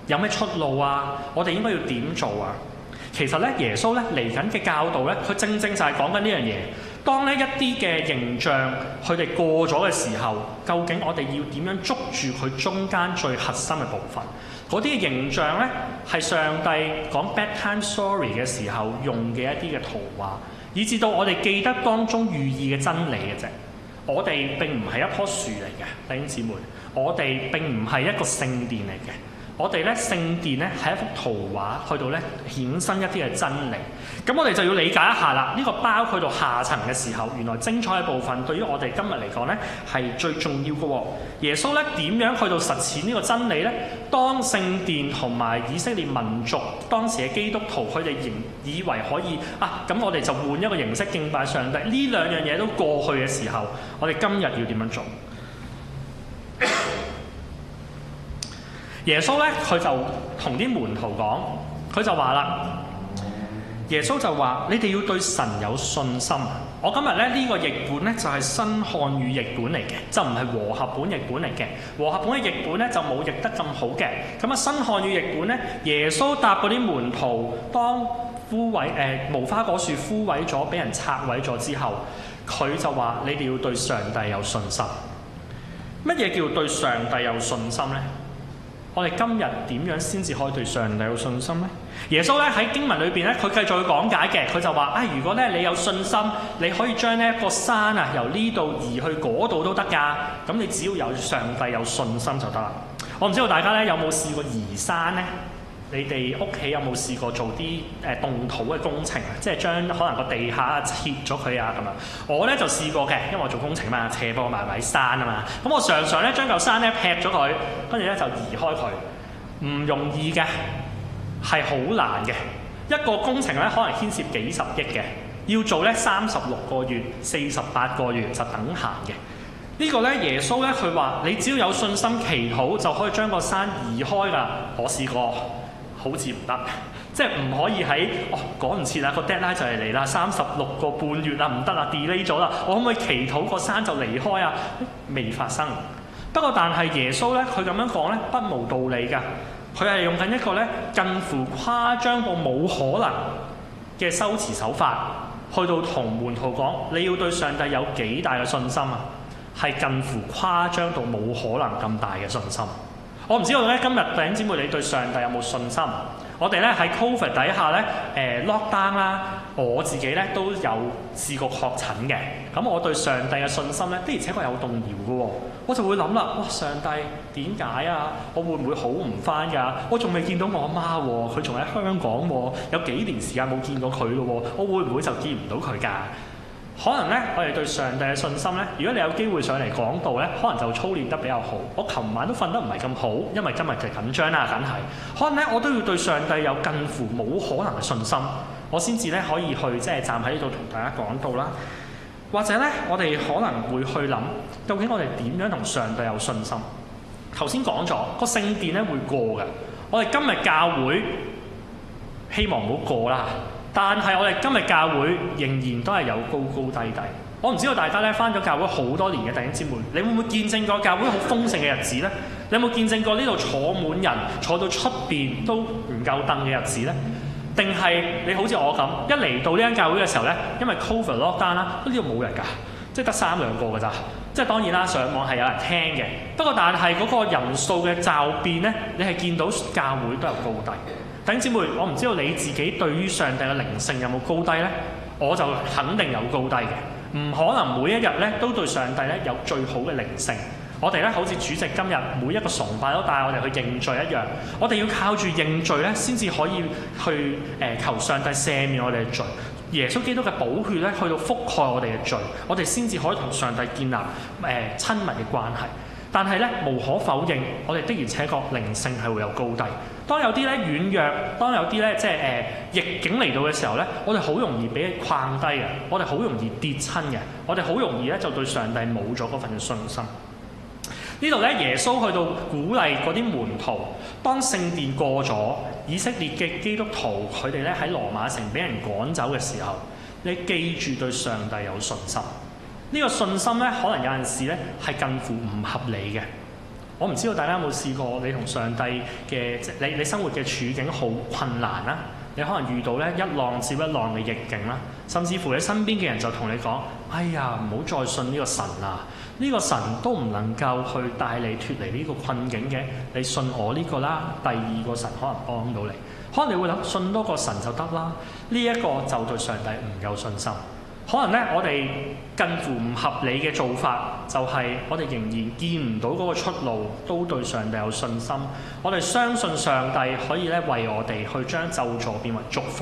有咩出路啊？我哋應該要點做啊？其實咧，耶穌咧嚟緊嘅教導咧，佢正正就係講緊呢樣嘢。當呢一啲嘅形象佢哋過咗嘅時候，究竟我哋要點樣捉住佢中間最核心嘅部分？嗰啲嘅形象咧，係上帝講 bedtime story 嘅時候用嘅一啲嘅圖畫，以至到我哋記得當中寓意嘅真理嘅啫。我哋並唔係一棵樹嚟嘅，弟兄姊妹，我哋並唔係一個聖殿嚟嘅。我哋咧聖殿咧係一幅圖畫，去到咧衍生一啲嘅真理。咁我哋就要理解一下啦。呢、這個包去到下層嘅時候，原來精彩嘅部分對於我哋今日嚟講咧係最重要嘅喎。耶穌咧點樣去到實踐呢個真理咧？當聖殿同埋以色列民族當時嘅基督徒，佢哋仍以為可以啊，咁我哋就換一個形式敬拜上帝。呢兩樣嘢都過去嘅時候，我哋今日要點樣做？耶穌咧，佢就同啲門徒講，佢就話啦，耶穌就話：你哋要對神有信心。我今日咧呢、這個譯本咧就係、是、新漢語譯本嚟嘅，就唔係和合本譯本嚟嘅。和合本嘅譯本咧就冇譯得咁好嘅。咁啊，新漢語譯本咧，耶穌答嗰啲門徒，當枯萎誒、呃、無花果樹枯萎咗，俾人拆毀咗之後，佢就話：你哋要對上帝有信心。乜嘢叫對上帝有信心咧？我哋今日點樣先至可以對上帝有信心呢？耶穌咧喺經文裏邊咧，佢繼續去講解嘅，佢就話：啊、哎，如果咧你有信心，你可以將呢一個山啊由呢度移去嗰度都得㗎。咁你只要有上帝有信心就得啦。我唔知道大家咧有冇試過移山咧？你哋屋企有冇試過做啲誒、呃、動土嘅工程啊？即係將可能個地下切咗佢啊咁樣。我咧就試過嘅，因為我做工程嘛，斜坡埋埋山啊嘛。咁我常常咧將嚿山咧劈咗佢，跟住咧就移開佢，唔容易嘅，係好難嘅。一個工程咧可能牽涉幾十億嘅，要做咧三十六個月、四十八個月就等閒嘅。呢個咧耶穌咧佢話：你只要有信心祈禱就可以將個山移開㗎。我試過。好似唔得，即係唔可以喺哦趕唔切啦，個 deadline 就嚟嚟啦，三十六個半月啦，唔得啦 delay 咗啦，我可唔可以祈禱個山就離開啊？未發生。不過但係耶穌咧，佢咁樣講咧，不無道理㗎。佢係用緊一個咧近乎誇張到冇可能嘅修辭手法，去到同門徒講：你要對上帝有幾大嘅信心啊？係近乎誇張到冇可能咁大嘅信心。我唔知道咧，今日弟兄姊妹你對上帝有冇信心？我哋咧喺 Covid 底下咧，誒、呃、lockdown 啦，我自己咧都有試過確診嘅。咁我對上帝嘅信心咧，的而且確有動搖嘅喎。我就會諗啦，哇！上帝點解啊？我會唔會好唔翻㗎？我仲未見到我阿媽喎，佢仲喺香港喎，有幾年時間冇見過佢咯喎，我會唔會就見唔到佢㗎？可能咧，我哋對上帝嘅信心咧，如果你有機會上嚟講道咧，可能就操練得比較好。我琴晚都瞓得唔係咁好，因為今日就緊張啦，梗係。可能咧，我都要對上帝有近乎冇可能嘅信心，我先至咧可以去即係站喺呢度同大家講道啦。或者咧，我哋可能會去諗，究竟我哋點樣同上帝有信心？頭先講咗個聖殿咧會過嘅，我哋今日教會希望唔好過啦。但係我哋今日教會仍然都係有高高低低。我唔知道大家咧返咗教會好多年嘅弟兄姊妹，你會唔會見證過教會好豐盛嘅日子呢？你有冇見證過呢度坐滿人，坐到出邊都唔夠凳嘅日子呢？定係你好似我咁，一嚟到呢間教會嘅時候呢，因為 Covid lockdown啦，呢度冇人㗎，即係得三兩個㗎咋。即係當然啦，上網係有人聽嘅，不過但係嗰個人數嘅驟變呢，你係見到教會都有高低。弟兄姊妹，我唔知道你自己對於上帝嘅靈性有冇高低呢？我就肯定有高低嘅，唔可能每一日咧都對上帝咧有最好嘅靈性。我哋咧好似主席今日每一個崇拜都帶我哋去認罪一樣，我哋要靠住認罪咧，先至可以去誒、呃、求上帝赦免我哋嘅罪。耶穌基督嘅寶血咧，去到覆蓋我哋嘅罪，我哋先至可以同上帝建立誒、呃、親密嘅關係。但係咧，無可否認，我哋的而且確靈性係會有高低。當有啲咧軟弱，當有啲咧即係誒、呃、逆境嚟到嘅時候咧，我哋好容易俾框低嘅，我哋好容易跌親嘅，我哋好容易咧就對上帝冇咗嗰份嘅信心。呢度咧，耶穌去到鼓勵嗰啲門徒，當聖殿過咗，以色列嘅基督徒佢哋咧喺羅馬城俾人趕走嘅時候，你記住對上帝有信心。呢個信心咧，可能有陣時咧係近乎唔合理嘅。 我唔知道大家有冇試過，你同上帝嘅即你你生活嘅處境好困難啦，你可能遇到咧一浪接一浪嘅逆境啦，甚至乎你身邊嘅人就同你講：哎呀，唔好再信呢個神啦！呢個神都唔能夠去帶你脱離呢個困境嘅，你信我呢個啦，第二個神可能幫到你。可能你會諗信多個神就得啦，呢一個就對上帝唔夠信心。可能咧，我哋近乎唔合理嘅做法，就係我哋仍然見唔到嗰個出路，都對上帝有信心。我哋相信上帝可以咧為我哋去將咒詛變為祝福。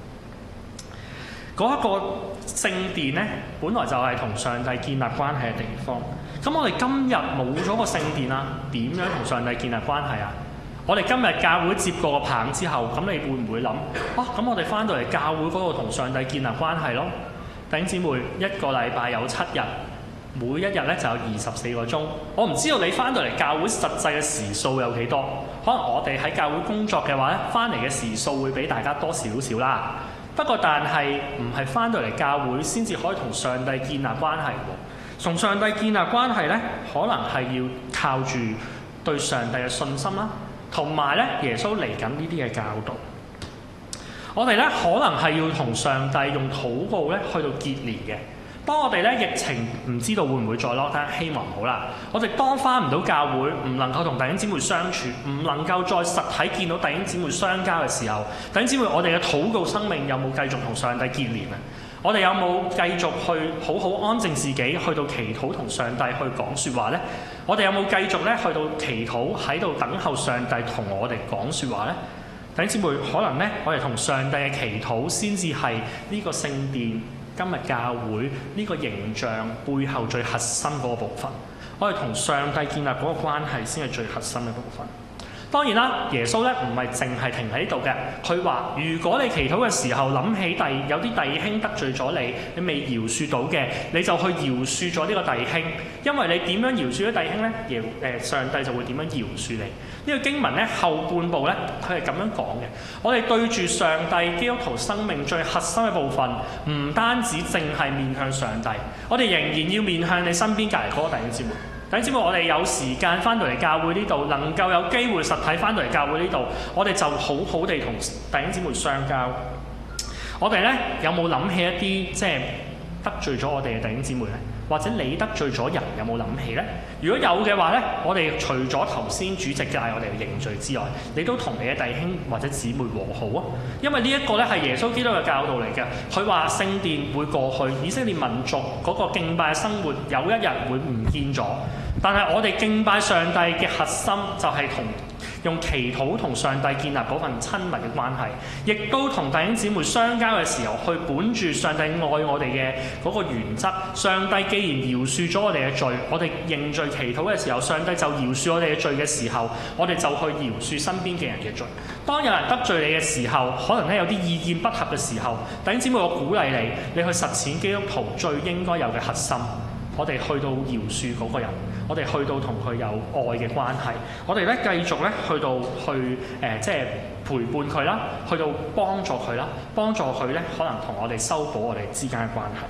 嗰一個聖殿咧，本來就係同上帝建立關係嘅地方。咁我哋今日冇咗個聖殿啦，點樣同上帝建立關係啊？我哋今日教會接過個棒之後，咁你會唔會諗啊？咁我哋翻到嚟教會嗰度同上帝建立關係咯？弟兄姊妹，一個禮拜有七日，每一日咧就有二十四個鐘。我唔知道你翻到嚟教會實際嘅時數有幾多？可能我哋喺教會工作嘅話咧，翻嚟嘅時數會比大家多少少啦。不過但係唔係翻到嚟教會先至可以同上帝建立關係喎。同上帝建立關係咧，可能係要靠住對上帝嘅信心啦，同埋咧耶穌嚟緊呢啲嘅教導。我哋咧可能係要同上帝用禱告咧去到結連嘅。當我哋咧疫情唔知道會唔會再 lockdown，希望唔好啦。我哋當翻唔到教會，唔能夠同弟兄姊妹相處，唔能夠再實體見到弟兄姊妹相交嘅時候，弟兄姊妹，我哋嘅禱告生命有冇繼續同上帝結連啊？我哋有冇繼續去好好安靜自己，去到祈禱同上帝去講説話呢？我哋有冇繼續咧去到祈禱喺度等候上帝同我哋講説話呢？弟兄姊妹，可能咧，我哋同上帝嘅祈禱先至係呢個聖殿、今日教會呢個形象背後最核心嗰個部分。我哋同上帝建立嗰個關係先係最核心嘅部分。當然啦，耶穌咧唔係淨係停喺呢度嘅。佢話：如果你祈禱嘅時候諗起弟有啲弟兄得罪咗你，你未饒恕到嘅，你就去饒恕咗呢個弟兄。因為你點樣饒恕咗弟兄咧，饒誒上帝就會點樣饒恕你。呢個經文咧後半部咧，佢係咁樣講嘅。我哋對住上帝基督徒生命最核心嘅部分，唔單止淨係面向上帝，我哋仍然要面向你身邊隔離嗰個弟兄姊妹。弟兄姊妹，我哋有時間翻到嚟教會呢度，能夠有機會實體翻到嚟教會呢度，我哋就好好地同弟兄姊妹相交。我哋咧有冇諗起一啲即係得罪咗我哋嘅弟兄姊妹咧？或者你得罪咗人，有冇諗起呢？如果有嘅話呢，我哋除咗頭先主席嘅嗌我哋認罪之外，你都同你嘅弟兄或者姊妹和好啊！因為呢一個咧係耶穌基督嘅教導嚟嘅。佢話聖殿會過去，以色列民族嗰個敬拜生活有一日會唔見咗。但係我哋敬拜上帝嘅核心就係同用祈禱同上帝建立嗰份親密嘅關係，亦都同弟兄姊妹相交嘅時候，去本住上帝愛我哋嘅嗰個原則。上帝既然饒恕咗我哋嘅罪，我哋認罪祈禱嘅時候，上帝就饒恕我哋嘅罪嘅時候，我哋就去饒恕身邊嘅人嘅罪。當有人得罪你嘅時候，可能咧有啲意見不合嘅時候，弟兄姊妹，我鼓勵你，你去實踐基督徒最應該有嘅核心。我哋去到饒恕嗰個人，我哋去到同佢有愛嘅關係，我哋咧繼續咧去到去誒、呃，即係陪伴佢啦，去到幫助佢啦，幫助佢咧可能同我哋修補我哋之間嘅關係。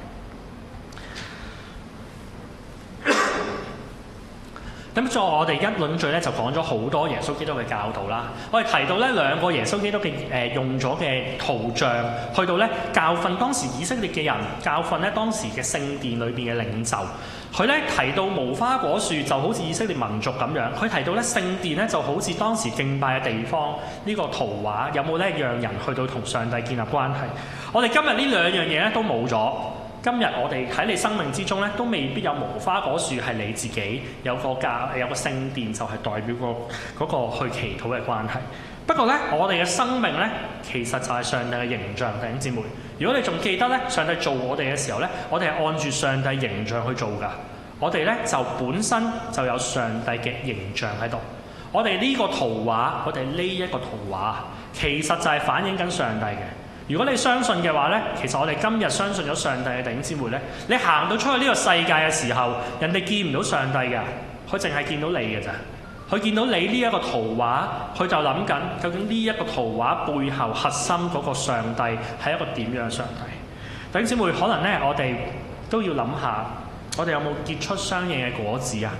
咁再我哋一輪嘴咧就講咗好多耶穌基督嘅教導啦。我哋提到咧兩個耶穌基督嘅誒、呃、用咗嘅圖像，去到咧教訓當時以色列嘅人，教訓咧當時嘅聖殿裏邊嘅領袖。佢咧提到無花果樹就好似以色列民族咁樣，佢提到咧聖殿咧就好似當時敬拜嘅地方。呢、這個圖畫有冇咧讓人去到同上帝建立關係？我哋今日呢兩樣嘢咧都冇咗。今日我哋喺你生命之中咧，都未必有無花果樹係你自己有個教有個聖殿，就係代表個嗰個去祈禱嘅關係。不過咧，我哋嘅生命咧，其實就係上帝嘅形象，弟兄姊妹。如果你仲記得咧，上帝做我哋嘅時候咧，我哋係按住上帝形象去做㗎。我哋咧就本身就有上帝嘅形象喺度。我哋呢個圖畫，我哋呢一個圖畫，其實就係反映緊上帝嘅。如果你相信嘅話咧，其實我哋今日相信咗上帝嘅弟兄姊妹咧，你行到出去呢個世界嘅時候，人哋見唔到上帝嘅，佢淨係見到你嘅咋。佢見到你呢一個圖畫，佢就諗緊究竟呢一個圖畫背後核心嗰個上帝係一個點樣嘅上帝？弟兄姊妹，可能咧我哋都要諗下，我哋有冇結出相應嘅果子啊？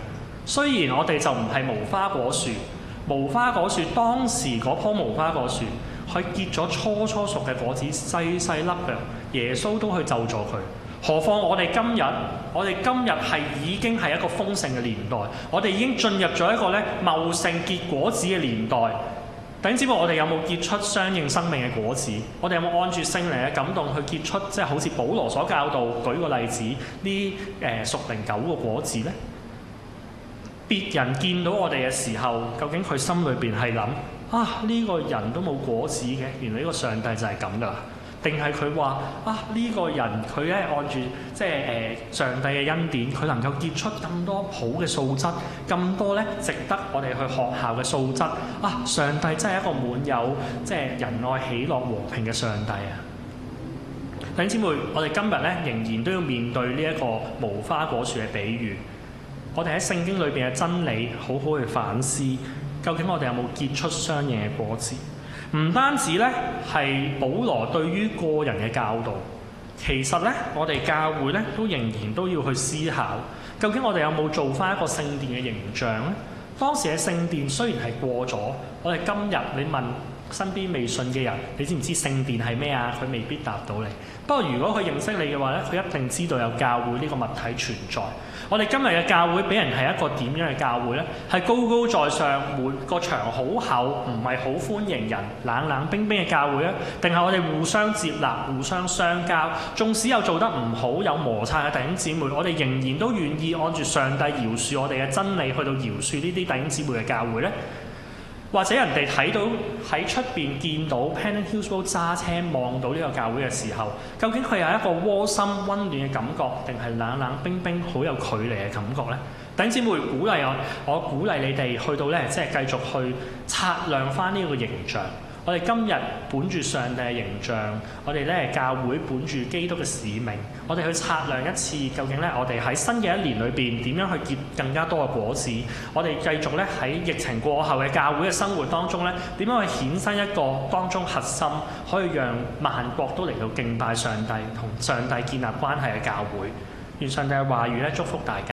雖然我哋就唔係無花果樹，無花果樹當時嗰棵無花果樹，佢結咗初初熟嘅果子，細細粒嘅，耶穌都去咒詛佢。何況我哋今日，我哋今日係已經係一個豐盛嘅年代，我哋已經進入咗一個咧茂盛結果子嘅年代。弟兄姊妹，我哋有冇結出相應生命嘅果子？我哋有冇按住聖靈嘅感動去結出，即係好似保羅所教導，舉個例子，呢誒屬靈九個果子呢？別人見到我哋嘅時候，究竟佢心裏邊係諗啊，呢個人都冇果子嘅，原來呢個上帝就係咁噶啦？定係佢話啊，呢個人佢咧按住即係誒上帝嘅恩典，佢能夠結出咁多好嘅素質，咁多咧值得我哋去學效嘅素質啊！上帝真係一個滿有即係仁愛、喜樂、和平嘅上帝啊！弟兄姊妹，我哋今日咧仍然都要面對呢一個無花果樹嘅比喻。我哋喺聖經裏邊嘅真理，好好去反思，究竟我哋有冇結出相應嘅果子？唔單止咧係保羅對於個人嘅教導，其實咧我哋教會咧都仍然都要去思考，究竟我哋有冇做翻一個聖殿嘅形象咧？當時嘅聖殿雖然係過咗，我哋今日你問身邊未信嘅人，你知唔知聖殿係咩啊？佢未必答到你。不過如果佢認識你嘅話咧，佢一定知道有教會呢個物體存在。我哋今日嘅教會俾人係一個點樣嘅教會呢？係高高在上，每個牆好厚，唔係好歡迎人，冷冷冰冰嘅教會呢？定係我哋互相接納、互相相交，縱使有做得唔好、有摩擦嘅弟兄姊妹，我哋仍然都願意按住上帝饒恕我哋嘅真理，去到饒恕呢啲弟兄姊妹嘅教會呢？或者人哋睇到喺出邊見到 Pennant Hillsborough 揸車望到呢個教會嘅時候，究竟佢有一個窩心溫暖嘅感覺，定係冷冷冰冰好有距離嘅感覺呢？弟兄姊妹，鼓勵我，我鼓勵你哋去到咧，即係繼續去擦亮翻呢個形象。我哋今日本住上帝嘅形象，我哋咧教會本住基督嘅使命，我哋去擦亮一次，究竟咧我哋喺新嘅一年裏邊點樣去結更加多嘅果子？我哋繼續咧喺疫情過後嘅教會嘅生活當中咧，點樣去衍生一個當中核心，可以讓萬國都嚟到敬拜上帝，同上帝建立關係嘅教會？願上帝嘅話語咧祝福大家。